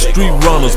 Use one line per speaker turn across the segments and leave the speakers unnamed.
Street runners,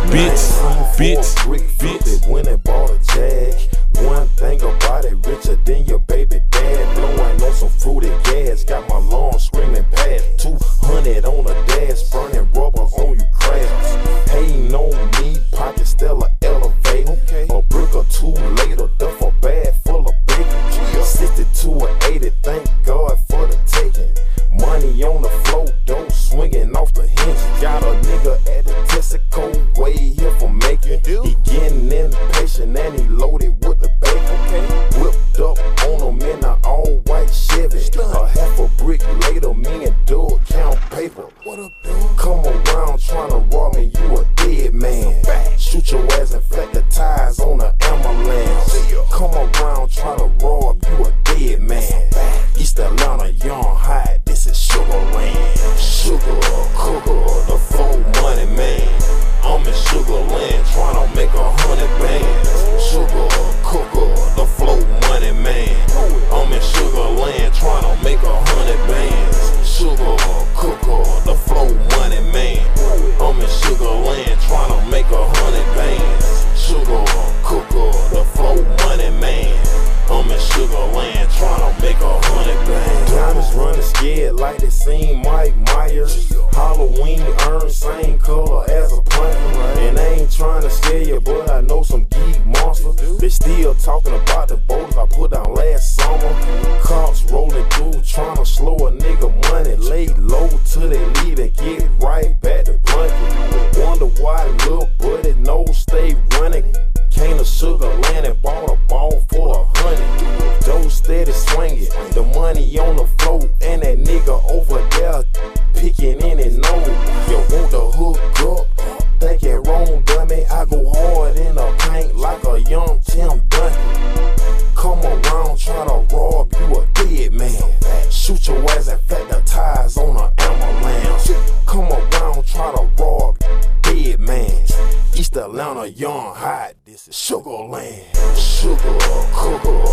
bitch.
Went and bought a Jag. One thing about it, richer than your baby dad. Blowing on some fruity gas. Got my lawn screaming past. 200 on the dash, burning rubbers on you crabs. Hating on me, pocket Stella elevate. A brick or two later, duffel bag full of bacon. 62 or 80, thank God for the taking. Money on the floor, dough swinging off the hinges. Got a nigga at the Texaco, way here for making. He getting impatient and he loaded with the bacon. Whipped up on him in an all-white Chevy. A half a brick later, me and Doug count paper. Come around tryna rob me, you a dead man. Shoot your ass and flat the tires on the ambulance. Come around tryna rob, you a dead man. East Atlanta, young high, this is Sugarland. Sugar, cooker, the flow money man. I'm in Sugarland tryna make 100 bands. Sugar, cooker, the flow money man. I'm in Sugarland tryna make 100 bands. Sugar, cooker, the flow money man. I'm in Sugarland tryna make 100 bands. Sugar, cooker, the flow money man. I'm in Sugarland tryna make 100 bands. Diamonds running scared like they seen Mike Myers. Halloween urn, same color as a plank. And I ain't trying to scare you, but I know some geek monsters. They still talking about the boulders I put down last summer. Cops rolling through, trying to slow a nigga money. Lay low till they leave and get right back to blanket. Wonder why little buddy nose stay running. Came to Sugarland and bought a ball full of honey. Dough steady swinging, the money on the floor, and that nigga over there picking in his nose. You want to hook up? Think it wrong, dummy. I go hard in the paint like a young Tim Duncan. Come around try to rob, you a dead man. Shoot your ass and flat the tires on the ambulance. Come around try to rob, dead man. East Atlanta, young hot, this is Sugarland. Sugar, cooker,